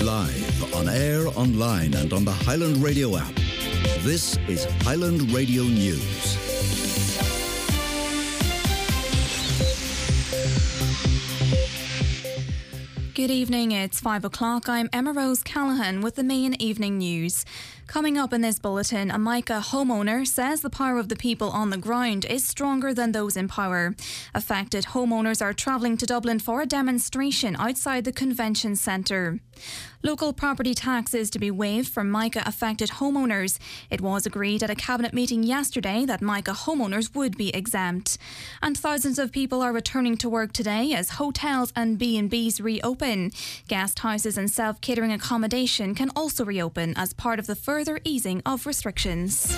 Live, on air, online and on the Highland Radio app. This is Highland Radio News. Good evening, it's 5 o'clock. I'm Emma Rose Callahan with the main evening news. Coming up in this bulletin, a Micah homeowner says the power of the people on the ground is stronger than those in power. Affected homeowners are travelling to Dublin for a demonstration outside the convention centre. Local property tax is to be waived for Micah affected homeowners. It was agreed at a cabinet meeting yesterday that Micah homeowners would be exempt. And thousands of people are returning to work today as hotels and B&Bs reopen. Guest houses and self-catering accommodation can also reopen as part of the further easing of restrictions.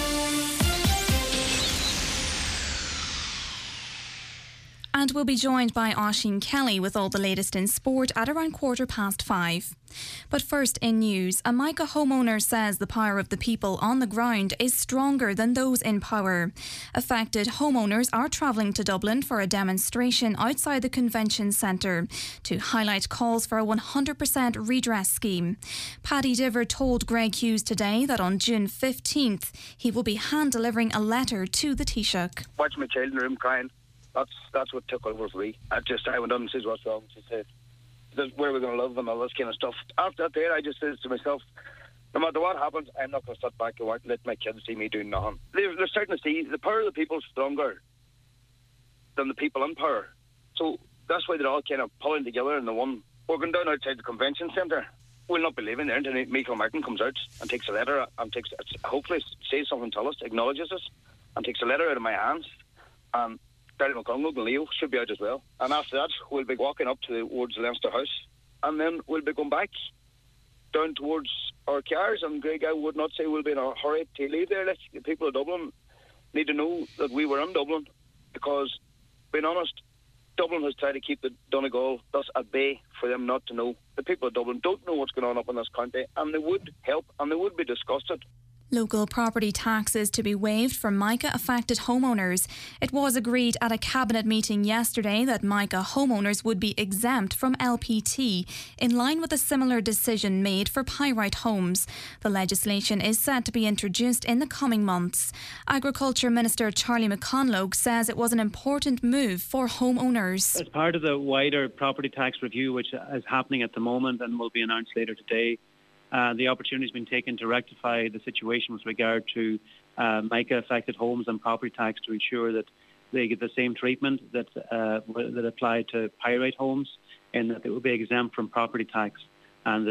And we'll be joined by Oisín Kelly with all the latest in sport at around 5:15. But first in news, a Micah homeowner says the power of the people on the ground is stronger than those in power. Affected homeowners are travelling to Dublin for a demonstration outside the convention centre to highlight calls for a 100% redress scheme. Paddy Diver told Greg Hughes today that on June 15th he will be hand-delivering a letter to the Taoiseach. Watch my child in the room crying. That's what took over for me. I went on and said, what's wrong? She said, where are we going to live and all this kind of stuff. After that day, I just said to myself, no matter what happens, I'm not going to sit back and let my kids see me doing nothing. They're starting to see the power of the people is stronger than the people in power. So that's why they're all kind of pulling together in the one. We're going down outside the convention centre. We'll not be leaving there until Michael Martin comes out and takes a letter and hopefully says something to us, acknowledges us, and takes a letter out of my hands. Barry McConaughey and Leo should be out as well. And after that, we'll be walking up towards Leinster House. And then we'll be going back down towards our cars. And Greg, I would not say we'll be in a hurry to leave there. The people of Dublin need to know that we were in Dublin because, being honest, Dublin has tried to keep the Donegal thus at bay for them not to know. The people of Dublin don't know what's going on up in this county, and they would help and they would be disgusted. Local property tax is to be waived for Micah affected homeowners. It was agreed at a cabinet meeting yesterday that Micah homeowners would be exempt from LPT, in line with a similar decision made for Pyrite homes. The legislation is set to be introduced in the coming months. Agriculture Minister Charlie McConlogue says it was an important move for homeowners. As part of the wider property tax review, which is happening at the moment and will be announced later today, the opportunity has been taken to rectify the situation with regard to Micah-affected homes and property tax to ensure that they get the same treatment that applied to Pyrite homes, and that they will be exempt from property tax. And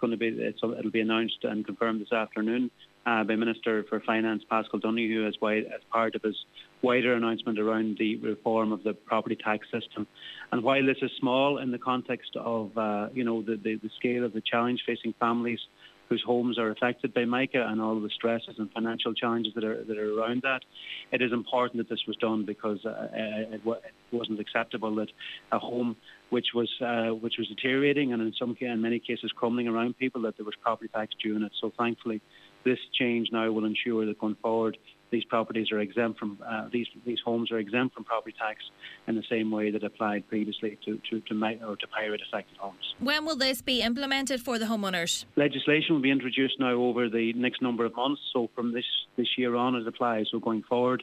it'll be announced and confirmed this afternoon by Minister for Finance Paschal Donoghue as part of his wider announcement around the reform of the property tax system. And while this is small in the context of the scale of the challenge facing families whose homes are affected by Micah and all of the stresses and financial challenges that are around that, it is important that this was done because it wasn't acceptable that a home which was deteriorating and in many cases crumbling around people, that there was property tax due in it. So thankfully, this change now will ensure that going forward, these properties are exempt from these homes are exempt from property tax in the same way that applied previously to Pyrite affected homes. When will this be implemented for the homeowners? Legislation will be introduced now over the next number of months. So from this year on, it applies. So going forward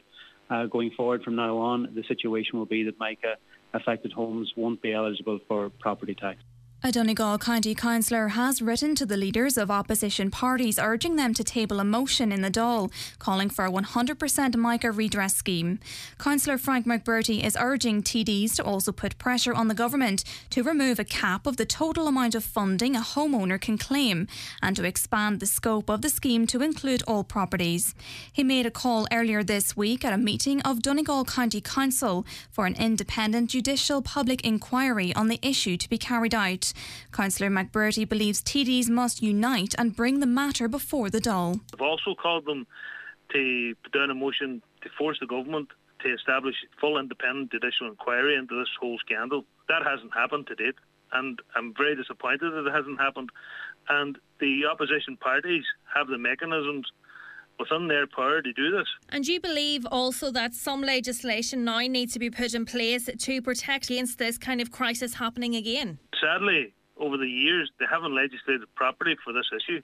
from now on, the situation will be that Micah affected homes won't be eligible for property tax. A Donegal County Councillor has written to the leaders of opposition parties urging them to table a motion in the Dáil calling for a 100% Micah redress scheme. Councillor Frank McBurty is urging TDs to also put pressure on the government to remove a cap of the total amount of funding a homeowner can claim and to expand the scope of the scheme to include all properties. He made a call earlier this week at a meeting of Donegal County Council for an independent judicial public inquiry on the issue to be carried out. Councillor McBurty believes TDs must unite and bring the matter before the Dáil. I've also called them to put down a motion to force the government to establish full independent judicial inquiry into this whole scandal. That hasn't happened to date, and I'm very disappointed that it hasn't happened. And the opposition parties have the mechanisms within their power to do this. And do you believe also that some legislation now needs to be put in place to protect against this kind of crisis happening again? Sadly, over the years, they haven't legislated properly for this issue.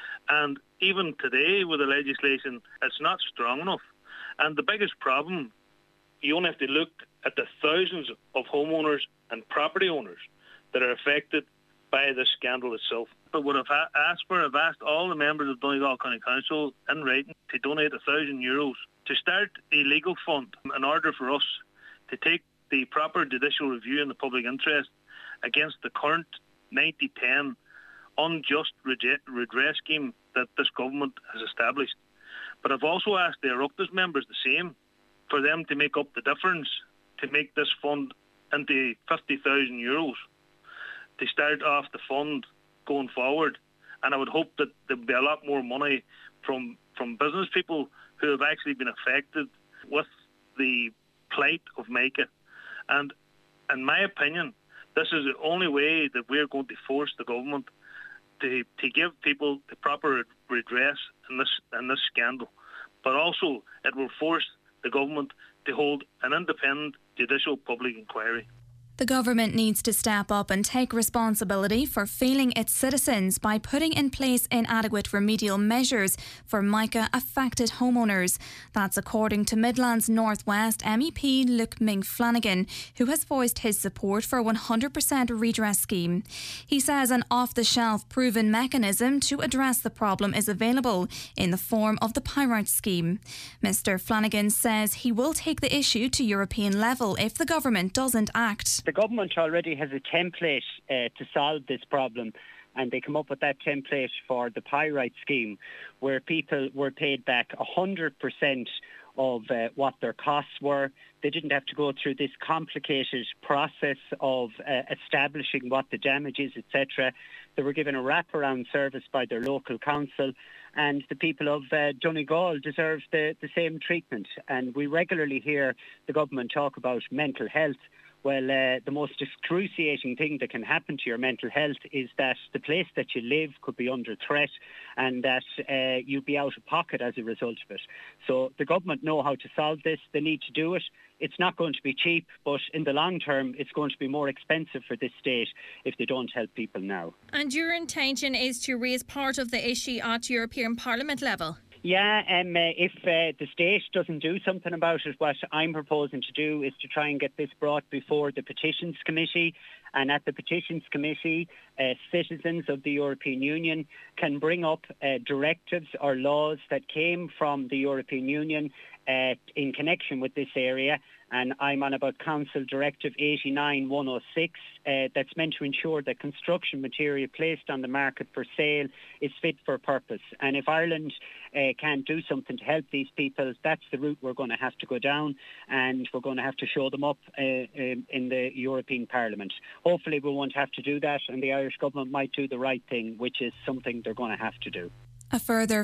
And even today with the legislation, it's not strong enough. And the biggest problem, you only have to look at the thousands of homeowners and property owners that are affected by this scandal itself. But what I've asked all the members of Donegal County Council in writing to donate €1,000 to start a legal fund in order for us to take the proper judicial review in the public interest against the current 90-10 unjust redress scheme that this government has established. But I've also asked the Oireachtas members the same, for them to make up the difference, to make this fund into €50,000 to start off the fund going forward. And I would hope that there'll be a lot more money from business people who have actually been affected with the plight of Micah. And in my opinion, this is the only way that we're going to force the government to give people the proper redress in this scandal. But also, it will force the government to hold an independent judicial public inquiry. The government needs to step up and take responsibility for failing its citizens by putting in place inadequate remedial measures for Micah-affected homeowners. That's according to Midlands North West MEP Luke Ming-Flanagan, who has voiced his support for a 100% redress scheme. He says an off-the-shelf proven mechanism to address the problem is available in the form of the Pyrite scheme. Mr Flanagan says he will take the issue to European level if the government doesn't act. The government already has a template to solve this problem, and they come up with that template for the Pyrite scheme, where people were paid back 100% of what their costs were. They didn't have to go through this complicated process of establishing what the damage is, etc. They were given a wraparound service by their local council, and the people of Donegal deserve the same treatment. And we regularly hear the government talk about mental health. Well, the most excruciating thing that can happen to your mental health is that the place that you live could be under threat and that you'll be out of pocket as a result of it. So the government know how to solve this. They need to do it. It's not going to be cheap, but in the long term, it's going to be more expensive for this state if they don't help people now. And your intention is to raise part of the issue at European Parliament level? Yeah, if the state doesn't do something about it, what I'm proposing to do is to try and get this brought before the Petitions Committee. And at the Petitions Committee, citizens of the European Union can bring up directives or laws that came from the European Union in connection with this area. And I'm on about Council Directive 89/106 that's meant to ensure that construction material placed on the market for sale is fit for purpose. And if Ireland can't do something to help these people, that's the route we're going to have to go down, and we're going to have to show them up in the European Parliament. Hopefully we won't have to do that, and the Irish government might do the right thing, which is something they're going to have to do. A further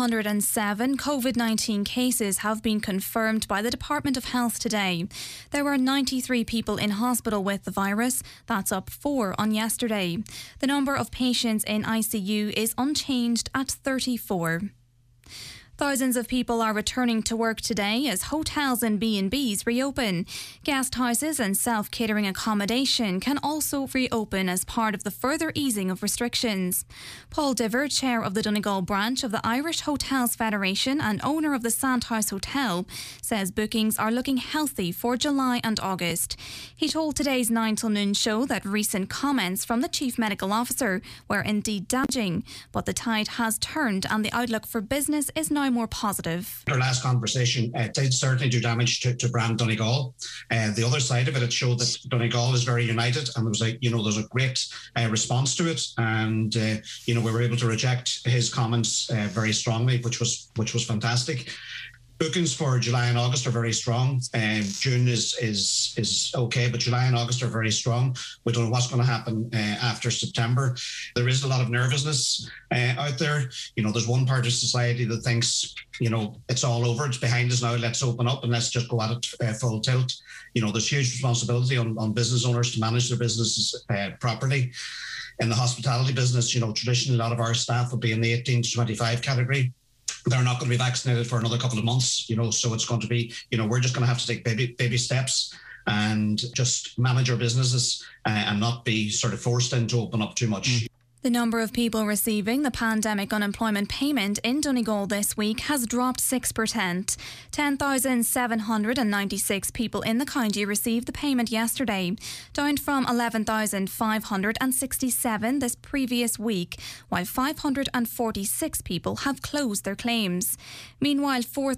407 COVID-19 cases have been confirmed by the Department of Health today. There were 93 people in hospital with the virus. That's up 4 on yesterday. The number of patients in ICU is unchanged at 34. Thousands of people are returning to work today as hotels and B&Bs reopen. Guest houses and self-catering accommodation can also reopen as part of the further easing of restrictions. Paul Diver, chair of the Donegal branch of the Irish Hotels Federation and owner of the Sandhouse Hotel, says bookings are looking healthy for July and August. He told today's 9 till noon show that recent comments from the Chief Medical Officer were indeed damaging, but the tide has turned and the outlook for business is now more positive. Our last conversation did certainly do damage to brand Donegal. The other side of it, it showed that Donegal is very united, and there's a great response to it, and we were able to reject his comments very strongly, which was fantastic. Bookings for July and August are very strong. June is okay, but July and August are very strong. We don't know what's going to happen after September. There is a lot of nervousness out there. There's one part of society that thinks, it's all over, it's behind us now, let's open up and let's just go at it full tilt. There's huge responsibility on business owners to manage their businesses properly. In the hospitality business, traditionally a lot of our staff would be in the 18 to 25 category. They're not going to be vaccinated for another couple of months, so it's going to be, we're just going to have to take baby steps and just manage our businesses and not be sort of forced into open up too much. The number of people receiving the pandemic unemployment payment in Donegal this week has dropped 6%. 10,796 people in the county received the payment yesterday, down from 11,567 this previous week, while 546 people have closed their claims. Meanwhile,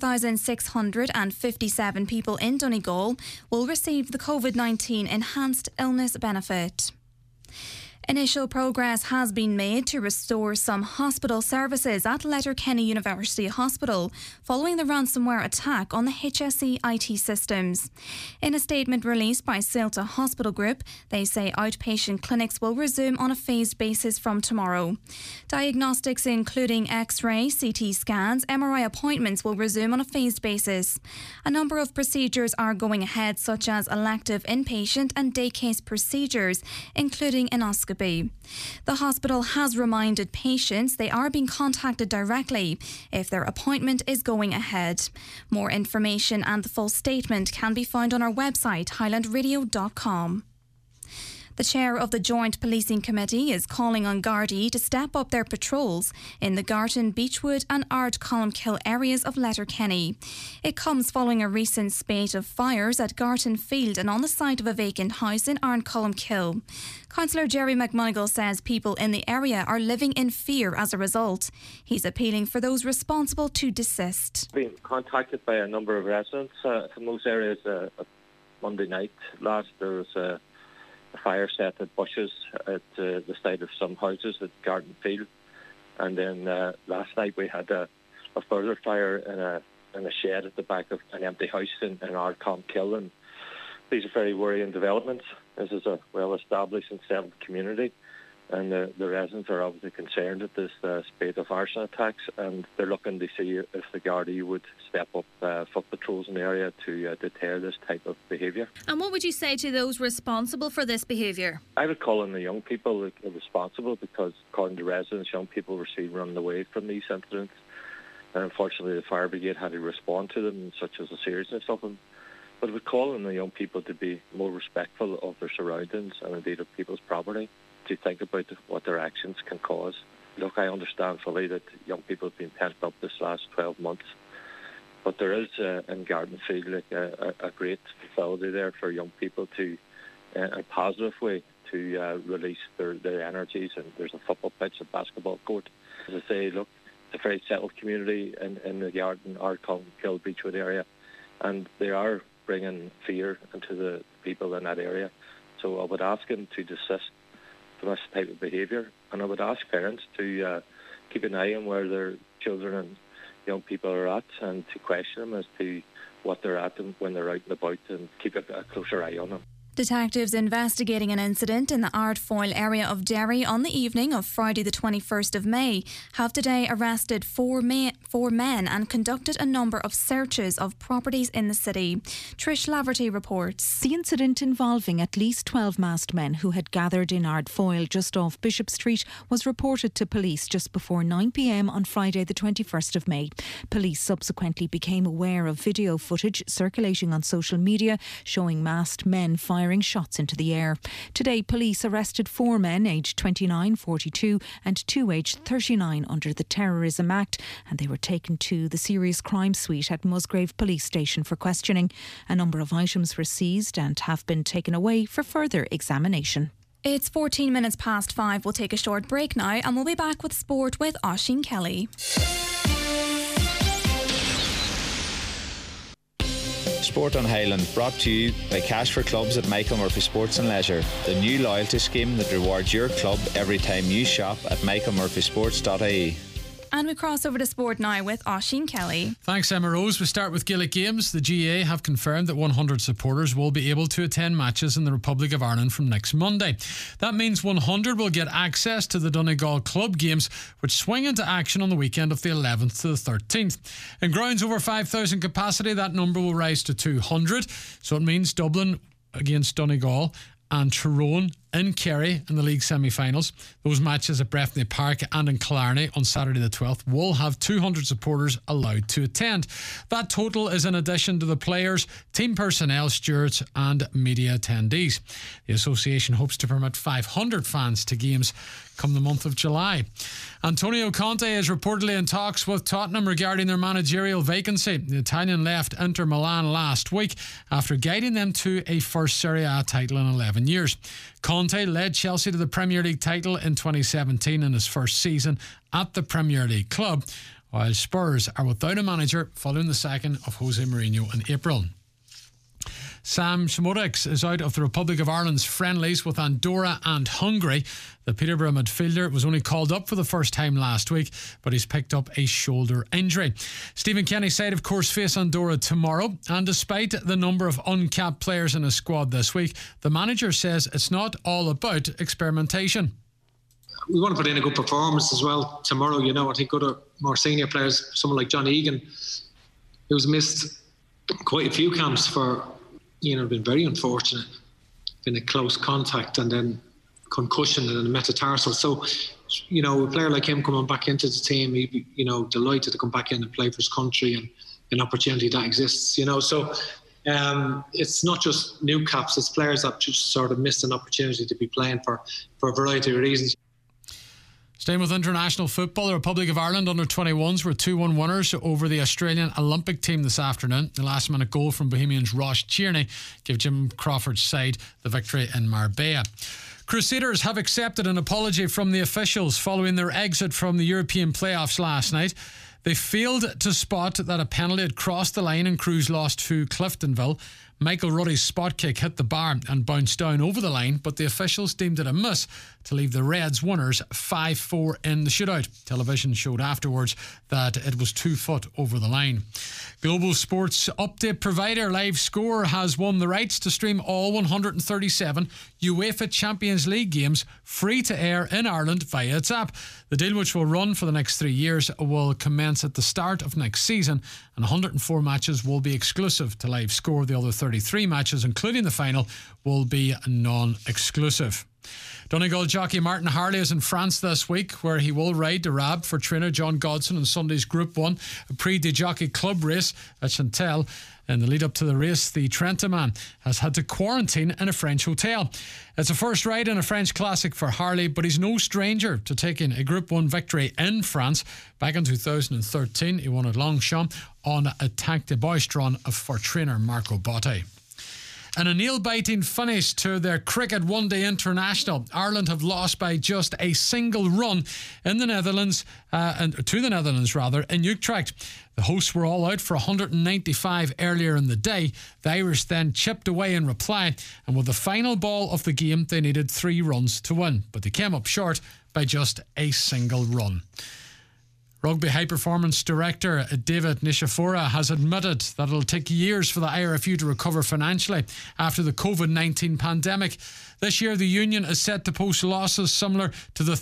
4,657 people in Donegal will receive the COVID-19 enhanced illness benefit. Initial progress has been made to restore some hospital services at Letterkenny University Hospital following the ransomware attack on the HSE IT systems. In a statement released by Silta Hospital Group, they say outpatient clinics will resume on a phased basis from tomorrow. Diagnostics including X-ray, CT scans, MRI appointments will resume on a phased basis. A number of procedures are going ahead, such as elective inpatient and day case procedures, including endoscopy. The hospital has reminded patients they are being contacted directly if their appointment is going ahead. More information and the full statement can be found on our website, highlandradio.com. The chair of the Joint Policing Committee is calling on Gardaí to step up their patrols in the Gartan, Beechwood and Ardcolumkill areas of Letterkenny. It comes following a recent spate of fires at Gartan Field and on the site of a vacant house in Ardcolumkill. Councillor Jerry McMonigal says people in the area are living in fear as a result. He's appealing for those responsible to desist. Been contacted by a number of residents from those areas. Monday night last, there was a fire set at bushes at the side of some houses at Garden Field, and then last night we had a further fire in a shed at the back of an empty house in Ardcolumkill, and these are very worrying developments. This is a well-established and settled community, and the residents are obviously concerned at this spate of arson attacks, and they're looking to see if the Gardaí would step up foot patrols in the area to deter this type of behaviour. And what would you say to those responsible for this behaviour? I would call on the young people responsible, because according to residents, young were seen running away from these incidents, and unfortunately the fire brigade had to respond to them, such as the seriousness of them. But I would call on the young people to be more respectful of their surroundings and indeed of people's property, to think about what their actions can cause. Look, I understand fully that young people have been pent up this last 12 months, but there is in Garden Field a great facility there for young people to, in a positive way, to release their energies, and there's a football pitch, a basketball court. As I say, look, it's a very settled community in the Garden, Ardcolumkill, Beechwood area, and they are bringing fear into the people in that area. So I would ask them to desist from this type of behaviour, and I would ask parents to keep an eye on where their children and young people are at, and to question them as to what they're at when they're out and about, and keep a closer eye on them. Detectives investigating an incident in the Ardfoyle area of Derry on the evening of Friday the 21st of May have today arrested four men and conducted a number of searches of properties in the city. Trish Laverty reports. The incident involving at least 12 masked men who had gathered in Ardfoyle just off Bishop Street was reported to police just before 9 p.m. on Friday the 21st of May. Police subsequently became aware of video footage circulating on social media showing masked men firing shots into the air. Today, police arrested 4 men aged 29, 42 and 2 aged 39 under the Terrorism Act, and they were taken to the Serious Crime Suite at Musgrave Police Station for questioning. A number of items were seized and have been taken away for further examination. It's 14 minutes past 5. We'll take a short break now and we'll be back with sport with Oisín Kelly. Sport on Highland, brought to you by Cash for Clubs at Michael Murphy Sports and Leisure, the new loyalty scheme that rewards your club every time you shop at michaelmurphysports.ie. And we cross over to sport now with Oisín Kelly. Thanks, Emma Rose. We start with Gaelic Games. The GAA have confirmed that 100 supporters will be able to attend matches in the Republic of Ireland from next Monday. That means 100 will get access to the Donegal Club Games, which swing into action on the weekend of the 11th to the 13th. In grounds over 5,000 capacity, that number will rise to 200. So it means Dublin against Donegal and Tyrone in Kerry in the league semi-finals. Those matches at Breffni Park and in Killarney on Saturday the 12th will have 200 supporters allowed to attend. That total is in addition to the players, team personnel, stewards and media attendees. The association hopes to permit 500 fans to games come the month of July. Antonio Conte is reportedly in talks with Tottenham regarding their managerial vacancy. The Italian left Inter Milan last week after guiding them to a first Serie A title in 11 years. Conte led Chelsea to the Premier League title in 2017 in his first season at the Premier League club, while Spurs are without a manager following the sacking of Jose Mourinho in April. Sam Szymorek is out of the Republic of Ireland's friendlies with Andorra and Hungary. The Peterborough midfielder was only called up for the first time last week, but he's picked up a shoulder injury. Stephen Kenny's side, of course, face Andorra tomorrow, and despite the number of uncapped players in his squad this week, the manager says it's not all about experimentation. We want to put in a good performance as well tomorrow. You know, I think other more senior players, someone like John Egan, who's missed quite a few camps for, been very unfortunate, been a close contact and then concussion and a metatarsal. So, a player like him coming back into the team, he'd be, delighted to come back in and play for his country and an opportunity that exists, So it's not just new caps, it's players that just sort of missed an opportunity to be playing for a variety of reasons. Staying with international football, the Republic of Ireland under-21s were 2-1 winners over the Australian Olympic team this afternoon. The last-minute goal from Bohemians' Ross Tierney gave Jim Crawford's side the victory in Marbella. Crusaders have accepted an apology from the officials following their exit from the European playoffs last night. They failed to spot that a penalty had crossed the line and Crews lost to Cliftonville. Michael Ruddy's spot kick hit the bar and bounced down over the line, but the officials deemed it a miss to leave the Reds winners 5-4 in the shootout. Television showed afterwards that it was 2 foot over the line. Global sports update provider LiveScore has won the rights to stream all 137 UEFA Champions League games free to air in Ireland via its app. The deal, which will run for the next 3 years, will commence at the start of next season, and 104 matches will be exclusive to LiveScore. The other 33 matches, including the final, will be non-exclusive. Donegal jockey Martin Harley is in France this week, where he will ride the Rab for trainer John Godson in Sunday's Group 1, a Prix de Jockey Club race at Chantel. In the lead up to the race, the Trenta man has had to quarantine in a French hotel. It's a first ride in a French classic for Harley, but he's no stranger to taking a Group 1 victory in France. Back in 2013, he won at Longchamp on Attaque de Boistron for trainer Marco Botti. In a nail-biting finish to their cricket one-day international, Ireland have lost by just a single run in the Netherlands, to the Netherlands in Utrecht. The hosts were all out for 195 earlier in the day. The Irish then chipped away in reply, and with the final ball of the game, they needed 3 runs to win, but they came up short by just a single run. Rugby High Performance Director David Nishifora has admitted that it'll take years for the IRFU to recover financially after the COVID-19 pandemic. This year, the union is set to post losses similar to the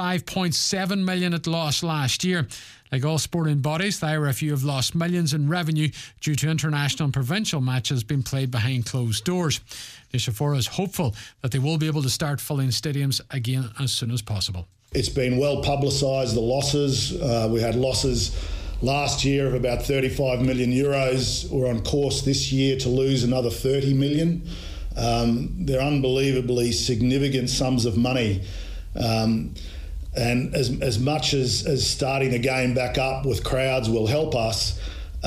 $35.7 million it lost last year. Like all sporting bodies, the IRFU have lost millions in revenue due to international and provincial matches being played behind closed doors. Nishifora is hopeful that they will be able to start filling stadiums again as soon as possible. It's been well publicised, the losses. We had losses last year of about 35 million euros. We're on course this year to lose another 30 million. They're unbelievably significant sums of money. And as much as starting the game back up with crowds will help us,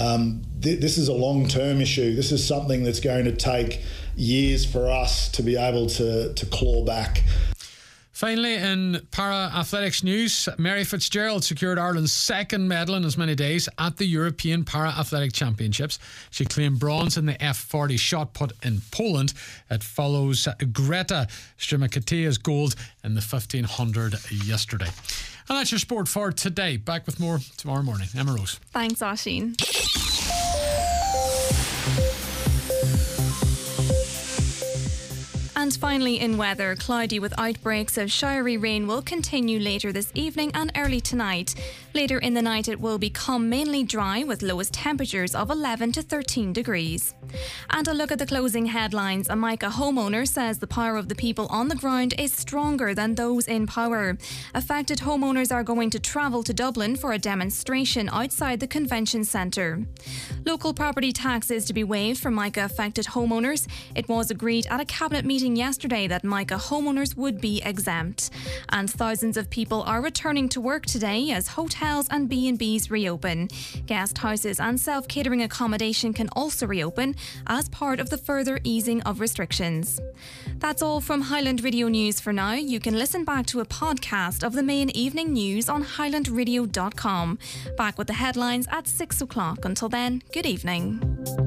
this is a long-term issue. This is something that's going to take years for us to be able to claw back. Finally, in para-athletics news, Mary Fitzgerald secured Ireland's second medal in as many days at the European Para-Athletic Championships. She claimed bronze in the F40 shot put in Poland. It follows Greta Strymakatia's gold in the 1500 yesterday. And that's your sport for today. Back with more tomorrow morning. Emma Rose. Thanks, Oisín. And And finally, in weather, cloudy with outbreaks of showery rain will continue later this evening and early tonight. Later in the night, it will become mainly dry with lowest temperatures of 11 to 13 degrees. And a look at the closing headlines. A Micah homeowner says the power of the people on the ground is stronger than those in power. Affected homeowners are going to travel to Dublin for a demonstration outside the convention centre. Local property tax is to be waived for Micah affected homeowners. It was agreed at a cabinet meeting yesterday that Micah homeowners would be exempt. And thousands of people are returning to work today as hotels and B&Bs reopen. Guest houses and self-catering accommodation can also reopen as part of the further easing of restrictions. That's all from Highland Radio News for now. You can listen back to a podcast of the main evening news on highlandradio.com. Back with the headlines at 6 o'clock. Until then, good evening.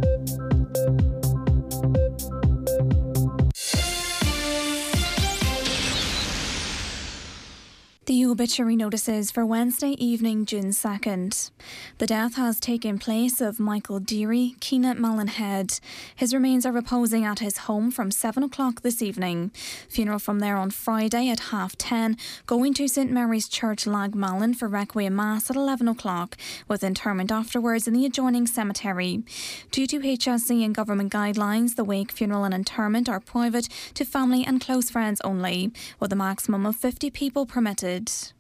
The obituary notices for Wednesday evening, June 2nd. The death has taken place of Michael Deary, Keena Mallinhead. His remains are reposing at his home from 7 o'clock this evening. Funeral from there on Friday at 10:30, going to St Mary's Church, Lagmallon for Requiem Mass at 11 o'clock, with interment afterwards in the adjoining cemetery. Due to HSE and government guidelines, the wake, funeral and interment are private to family and close friends only, with a maximum of 50 people permitted.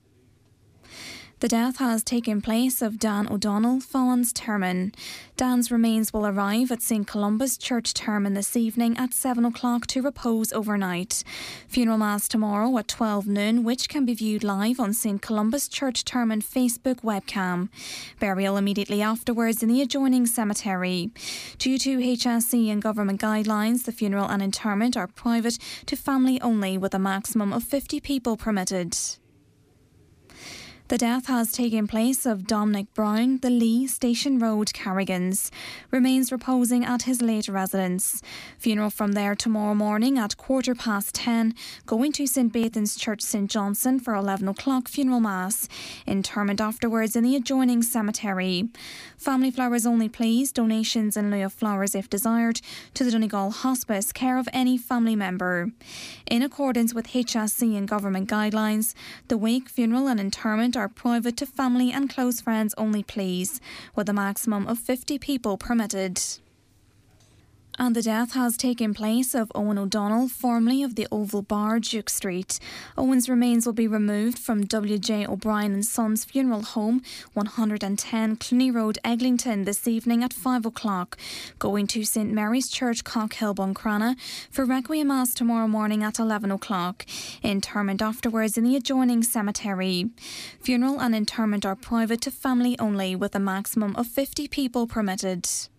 The death has taken place of Dan O'Donnell, Fawns Termon. Dan's remains will arrive at St Columba's Church Termon this evening at 7 o'clock to repose overnight. Funeral Mass tomorrow at 12 noon, which can be viewed live on St Columba's Church Termon Facebook webcam. Burial immediately afterwards in the adjoining cemetery. Due to HSE and government guidelines, the funeral and interment are private to family only, with a maximum of 50 people permitted. The death has taken place of Dominic Brown, the Lee, Station Road, Carrigans. Remains reposing at his late residence. Funeral from there tomorrow morning at 10:15, going to St Bathans Church, St Johnson for 11 o'clock funeral mass. Interment afterwards in the adjoining cemetery. Family flowers only please, donations in lieu of flowers if desired, to the Donegal Hospice, care of any family member. In accordance with HSE and government guidelines, the wake, funeral and interment are private to family and close friends only please, with a maximum of 50 people permitted. And the death has taken place of Owen O'Donnell, formerly of the Oval Bar, Duke Street. Owen's remains will be removed from W.J. O'Brien and Sons Funeral Home, 110 Cluny Road, Eglinton, this evening at 5 o'clock, going to St Mary's Church, Cockhill, Buncrana, for Requiem Mass tomorrow morning at 11 o'clock. Interment afterwards in the adjoining cemetery. Funeral and interment are private to family only, with a maximum of 50 people permitted.